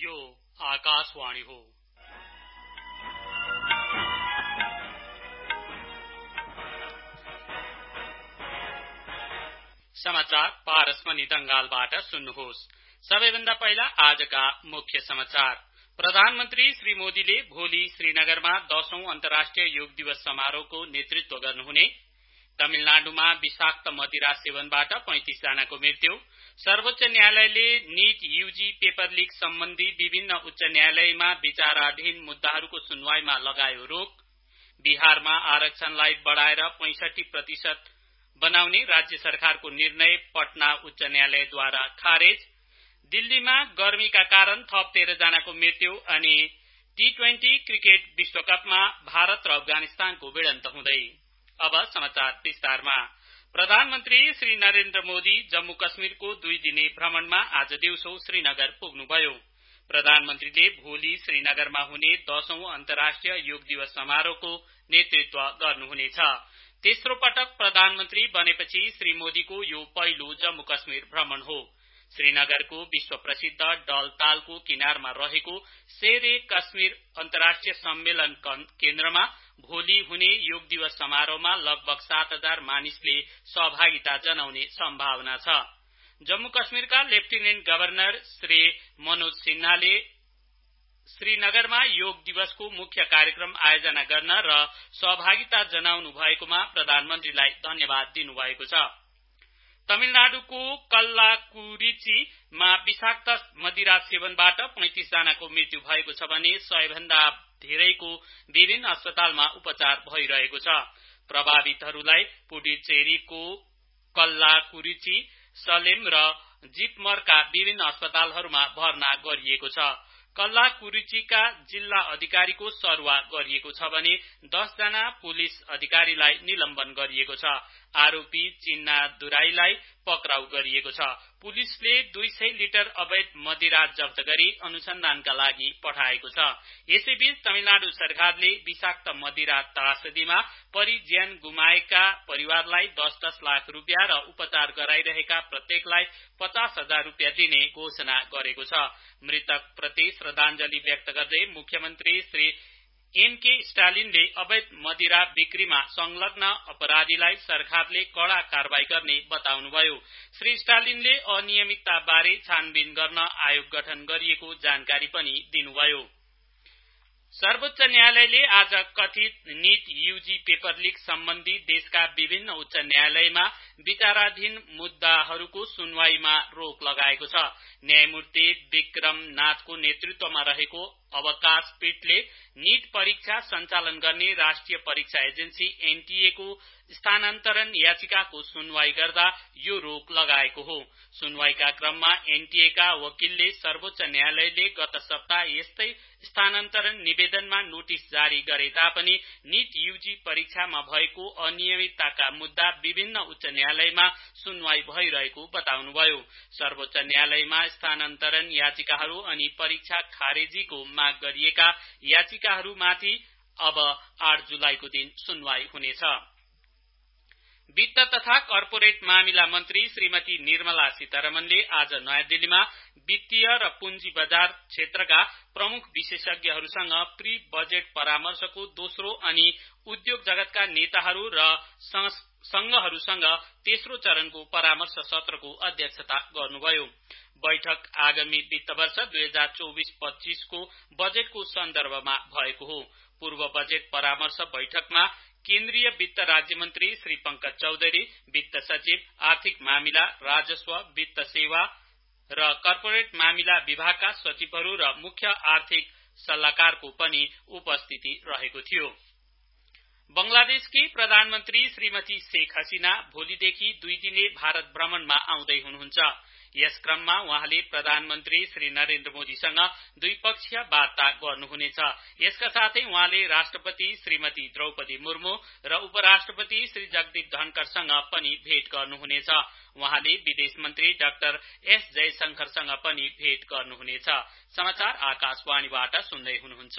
यो आकाशवाणी हो। समाचार पारसमणि दंगालबाट सुन्नुहोस्। सबैभन्दा पहिला आजका मुख्य समाचार। प्रधानमन्त्री श्री मोदीले भोलि श्रीनगरमा 10औं अन्तर्राष्ट्रिय योग दिवस समारोहको नेतृत्व गर्नुहुने, तमिलनाडुमा विषाक्त मदिरा सेवनबाट 35 जनाको मृत्यु, सर्वोच्च न्यायालयले नीट यूजी पेपर लीक सम्बन्धी विभिन्न उच्च न्यायालयमा विचाराधीन मुद्दाहरूको सुनवाईमा लगायो रोक, बिहारमा आरक्षणलाई बढ़ाएर 65% बनाउने राज्य सरकारको निर्णय पटना उच्च न्यायालयद्वारा खारेज, दिल्लीमा गर्मीका कारण थप 13 जनाको मृत्यु अनि T20 क्रिकेट विश्वकपमा भारत र अफगानिस्तानको भिडन्त हुँदै। अब समाचार विस्तारमा। प्रधानमन्त्री श्री नरेन्द्र मोदी जम्मू कश्मीरको 2 दिने भ्रमणमा आज दिउँसो श्रीनगर पुग्नुभयो। प्रधानमन्त्रीले भोलि श्रीनगरमा हुने 10औं अन्तर्राष्ट्रिय योग दिवस समारोहको नेतृत्व गर्नुहुनेछ। तेस्रो पटक प्रधानमन्त्री बनेपछि श्री मोदीको यो पहिलो जम्मू कश्मीर भ्रमण हो। श्रीनगरको विश्व प्रसिद्ध डल तालको किनारमा रहेको शेर-ए कश्मीर अन्तर्राष्ट्रिय सम्मेलन केन्द्रमा भोलि हुने योग दिवस समारोहमा लगभग 7000 मानिसले सहभागिता जनाउने सम्भावना छ। जम्मू कश्मीरका लेफ्टिनेन्ट गभर्नर श्री मनोज सिन्हाले श्रीनगरमा योग दिवसको मुख्य कार्यक्रम आयोजना गर्न र सहभागिता जनाउनु भएकोमा प्रधानमन्त्रीलाई धन्यवाद दिनुभएको छ। तमिलनाडुको कल्लाकुरिचीमा विषाक्त मदिरा सेवनबाट 35 जनाको मृत्यु भएको छ भने 100 भन्दा धेरैको विभिन्न अस्पतालमा उपचार भइरहेको छ। प्रभावितहरूलाई पुडुचेरीको कल्लाकुरिची, सलेम र जिपमरका विभिन्न अस्पतालहरूमा भर्ना गरिएको छ। कल्लाकुरिचीका जिल्ला अधिकारीको सरुवा गरिएको छ भने 10 जना पुलिस अधिकारीलाई निलम्बन गरिएको छ। आरोपी चिन्ना दुराईलाई पक्राउ गरिएको छ। पुलिसले 200 लिटर अवैध मदिरा जफ्त गरी अनुसन्धानका लागि पठाएको छ। यसैबीच तमिलनाडु सरकारले विषाक्त मदिरा त्रासदीमा परिज्यान गुमाएका परिवारलाई 10-10 लाख रुपियाँ र उपचार गराइरहेका प्रत्येकलाई 50,000 रुपियाँ दिने घोषणा गरेको छ। मृतक प्रति श्रद्धाञ्जली व्यक्त गर्दै मुख्यमन्त्री श्री M.K. स्टालिनले अवैध मदिरा बिक्रीमा संलग्न अपराधीलाई सरकारले कड़ा कारबाही गर्ने बताउनुभयो। श्री स्टालिनले अनियमितता बारे छानबिन गर्न आयोग गठन गरिएको जानकारी पनि दिनुभयो। सर्वोच्च न्यायालयले आज कथित नीट यूजी पेपर लीक सम्बन्धी देशका विभिन्न उच्च न्यायालयमा विचाराधीन मुद्दाहरूको सुनवाईमा रोक लगाएको छ। न्यायमूर्ति विक्रम नाथको नेतृत्वमा रहेको अवकाश पीठले नीट परीक्षा सञ्चालन गर्ने राष्ट्रिय परीक्षा एजेन्सी NTA को स्थानान्तरण याचिकाको सुनवाई गर्दा यो रोक लगाएको हो। सुनवाईका क्रममा NTA का वकिलले सर्वोच्च न्यायालयले गत सप्ताह यस्तै स्थानान्तरण निवेदनमा नोटिस जारी गरे तापनि नीट यूजी परीक्षामा भएको अनियमितताका मुद्दा विभिन्न उच्च न्यायालयमा सुनवाई भइरहेको बताउनुभयो। सर्वोच्च न्यायालयमा स्थानान्तरण याचिकाहरू अनि परीक्षा खारेजीको माग गरिएका याचिकाहरूमाथि अब 8 जुलाईको दिन सुनवाई हुनेछ। वित्त तथा कर्पोरेट मामिला मन्त्री श्रीमती निर्मला सीतारमणले आज नयाँ दिल्लीमा वित्तीय र पुँजी बजार क्षेत्रका प्रमुख विशेषज्ञहरूसँग प्री बजेट परामर्शको दोस्रो अनि उद्योग जगतका नेताहरू र संघहरूसँग तेस्रो चरणको परामर्श सत्रको अध्यक्षता गर्नुभयो। बैठक आगामी वित्त वर्ष 2024-25 को बजेटको सन्दर्भमा भएको हो। पूर्व बजेट परामर्श बैठकमा केन्द्रीय वित्त राज्य मन्त्री श्री पंकज चौधरी, वित्त सचिव, आर्थिक मामिला, राजस्व, वित्त सेवा र कर्पोरेट मामिला विभागका सचिवहरू र मुख्य आर्थिक सल्लाहकारको पनि उपस्थिति रहेको थियो। बंगलादेशकी प्रधानमन्त्री श्रीमती शेख हसीना भोलिदेखि 2 दिने भारत भ्रमणमा आउँदै हुनुहुन्छ। यस क्रममा उहाँले प्रधानमन्त्री श्री नरेन्द्र मोदीसँग द्विपक्षीय वार्ता गर्नुहुनेछ। यसका साथै उहाँले राष्ट्रपति श्रीमती द्रौपदी मुर्मू र उपराष्ट्रपति श्री जगदीप धनखड़सँग पनि भेट गर्नुहुनेछ। उहाँले विदेश मन्त्री डाक्टर S जयशंकरसँग पनि भेट गर्नुहुनेछ। समाचार आकाशवाणीबाट सुन्दै हुनुहुन्छ।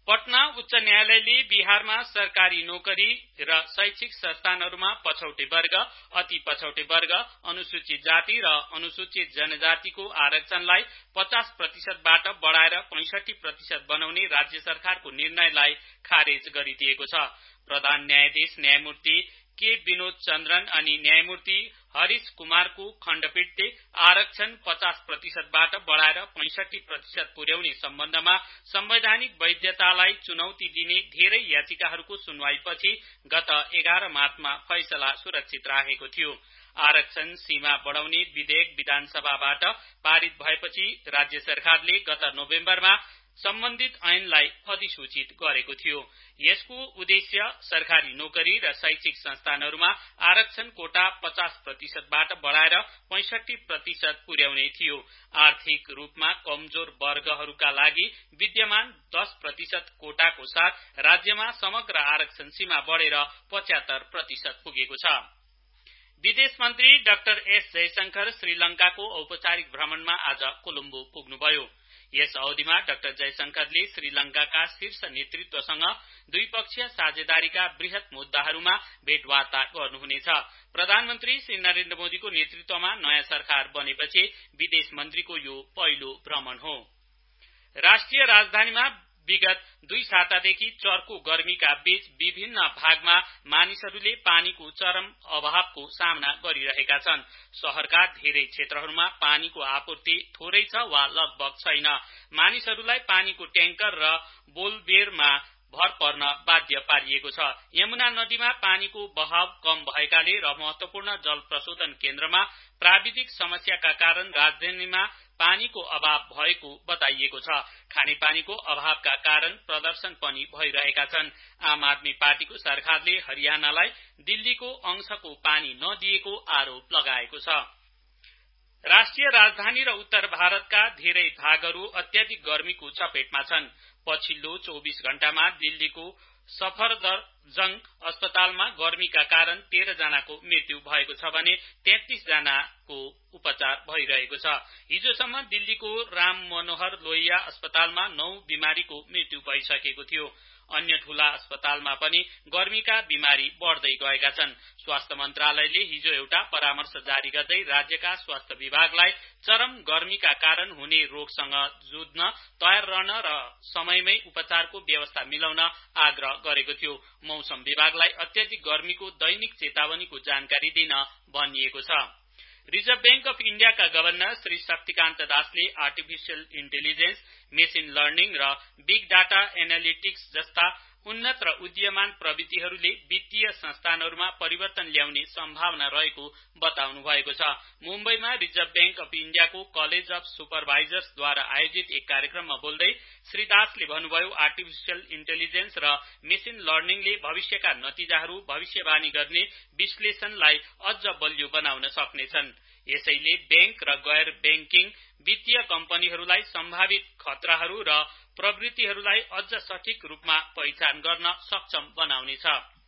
पटना उच्च न्यायालयले बिहारमा सरकारी नोकरी र शैक्षिक संस्थानहरूमा पछौटे वर्ग, अति पछौटे वर्ग, अनुसूचित जाति र अनुसूचित जनजातिको आरक्षणलाई 50% बाट बढाएर 65% बनाउने राज्य सरकारको निर्णयलाई खारेज गरिदिएको छ। प्रधान न्यायाधीश न्यायमूर्ति के विनोद चन्द्रन अनि न्यायमूर्ति हरीश कुमारको खण्डपीठले आरक्षण 50% बाट बढाएर 65% पुर्याउने सम्बन्धमा संवैधानिक वैधतालाई चुनौती दिने धेरै याचिकाहरूको सुनवाईपछि गत 11 मार्चमा फैसला सुरक्षित राखेको थियो। आरक्षण सीमा बढाउने विधेयक विधानसभाबाट पारित भएपछि राज्य सरकारले गत नोभेम्बरमा सम्बन्धित ऐनलाई अधिसूचित गरेको थियो। यसको उद्देश्य सरकारी नोकरी र शैक्षिक संस्थानहरूमा आरक्षण कोटा 50% बाट बढाएर 65% पुर्याउने थियो। आर्थिक रूपमा कमजोर वर्गहरूका लागि विद्यमान 10% कोटाको साथ राज्यमा समग्र आरक्षण सीमा बढेर 75% पुगेको छ। विदेश मन्त्री डाक्टर एस जयशंकर श्रीलंकाको औपचारिक भ्रमणमा आज कोलम्बो पुग्नुभयो। यस अवधिमा डाक्टर जयशंकरले श्रीलंकाका शीर्ष नेतृत्वसँग द्विपक्षीय साझेदारीका वृहत मुद्दाहरूमा भेटवार्ता गर्नुहुनेछ। प्रधानमन्त्री श्री नरेन्द्र मोदीको नेतृत्वमा नयाँ सरकार बनेपछि विदेश मन्त्रीको यो पहिलो भ्रमण हो। राष्ट्रिय राजधानीमा विगत 2 सातादेखि चर्को गर्मीका बीच विभिन्न भागमा मानिसहरूले पानीको चरम अभावको सामना गरिरहेका छन्। शहरका धेरै क्षेत्रहरूमा पानीको आपूर्ति थोरै छ वा लगभग छैन। मानिसहरूलाई पानीको ट्याङ्कर र बोलबेरमा भर पर्न बाध्य पारिएको छ। यमुना नदीमा पानीको बहाव कम भएकाले र महत्वपूर्ण जल प्रशोधन केन्द्रमा प्राविधिक समस्याका कारण राजधानीमा पानीको अभाव भएको बताइएको छ। खानेपानीको अभावका कारण प्रदर्शन पनि भइरहेका छन्। आम आदमी पार्टीको सरकारले हरियाणालाई दिल्लीको अंशको पानी नदिएको आरोप लगाएको छ। राष्ट्रिय राजधानी र उत्तर भारतका धेरै भागहरू अत्याधिक गर्मीको चपेटमा छन्। पछिल्लो 24 घण्टामा दिल्लीको सफदरजंग अस्पतालमा गर्मीका कारण 13 जनाको मृत्यु भएको छ भने 33 जनाको उपचार भइरहेको छ। हिजोसम्म दिल्लीको राम मनोहर लोहिया अस्पतालमा 9 बिमारीको मृत्यु भइसकेको थियो। अन्य ठूला अस्पतालमा पनि गर्मीका बिमारी बढ्दै गएका छन्। स्वास्थ्य मन्त्रालयले हिजो एउटा परामर्श जारी गर्दै राज्यका स्वास्थ्य विभागलाई चरम गर्मीका कारण हुने रोगसँग जुझ्न तयार रहन र समयमै उपचारको व्यवस्था मिलाउन आग्रह गरेको थियो। मौसम विभागलाई अत्याधिक गर्मीको दैनिक चेतावनीको जानकारी दिन भनिएको छ। रिजर्भ बैंक अफ इण्डियाका गभर्नर श्री शक्तिकान्त दासले आर्टिफिशियल इन्टेलिजेन्स, मेसिन लर्निङ र बिग डाटा एनालिटिक्स जस्ता उन्नत र उदीयमान प्रविधिहरूले वित्तीय संस्थानहरूमा परिवर्तन ल्याउने सम्भावना रहेको बताउनु भएको छ। मुम्बईमा रिजर्भ बैंक अफ इण्डियाको कलेज अफ सुपरभाइजर्सद्वारा आयोजित एक कार्यक्रममा बोल्दै श्री दासले भन्नुभयो, आर्टिफिशियल इन्टेलिजेन्स र मेसिन लर्निङले भविष्यका नतिजाहरू भविष्यवाणी गर्ने विश्लेषणलाई अझ बलियो बनाउन सक्नेछन्। यसैले बैंक र गैर बैंकिङ वित्तीय कम्पनीहरूलाई सम्भावित खतराहरू र प्रवृत्तिहरूलाई अझ सठिक रूपमा पहिचान गर्न सक्षम बनाउनेछ।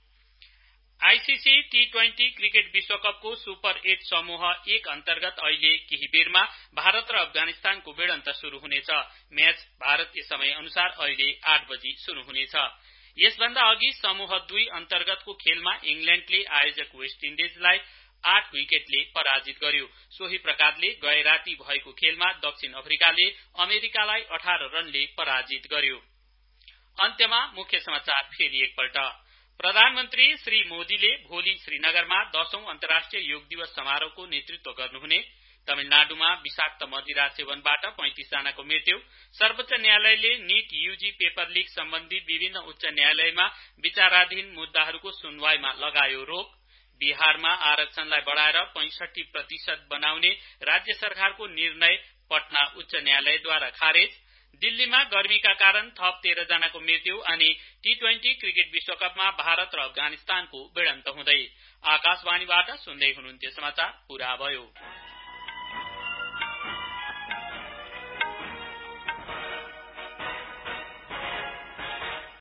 आईसीसी T20 क्रिकेट विश्वकपको सुपर 8 समूह 1 अन्तर्गत अहिले केही बेरमा भारत र अफगानिस्तानको भिडन्त शुरू हुनेछ। म्याच भारतीय समय अनुसार अहिले 8 बजी शुरू हुनेछ। यसभन्दा अघि समूह 2 अन्तर्गतको खेलमा इंग्ल्याण्डले आयोजक वेस्ट इन्डिजलाई 8 विकेटले पराजित गर्यो। सोही प्रकारले गए राती भएको खेलमा दक्षिण अफ्रिकाले अमेरिकालाई 18 रनले पराजित गर्यो। अन्त्यमा मुख्य समाचार फेरि एकपल्ट। प्रधानमन्त्री श्री मोदीले भोलि श्रीनगरमा 10औं अन्तर्राष्ट्रिय योग दिवस समारोहको नेतृत्व गर्नुहुने। तमिलनाडुमा विषाक्त मदिरा सेवनबाट 35 जनाको मृत्यु। सर्वोच्च न्यायालयले नीट यूजी पेपर लीक सम्बन्धी विभिन्न उच्च न्यायालयमा विचाराधीन मुद्दाहरूको सुनवाईमा लगायो रोक। बिहारमा आरक्षणलाई बढाएर 65% बनाउने राज्य सरकारको निर्णय पटना उच्च न्यायालयद्वारा खारेज। दिल्लीमा गर्मीका कारण थप 13 जनाको मृत्यु अनि T20 क्रिकेट विश्वकपमा भारत र अफगानिस्तानको भिडन्त हुँदै। आकाशवाणीबाट सुन्दै हुनुहुन्थ्यो समाचार पूरा भयो।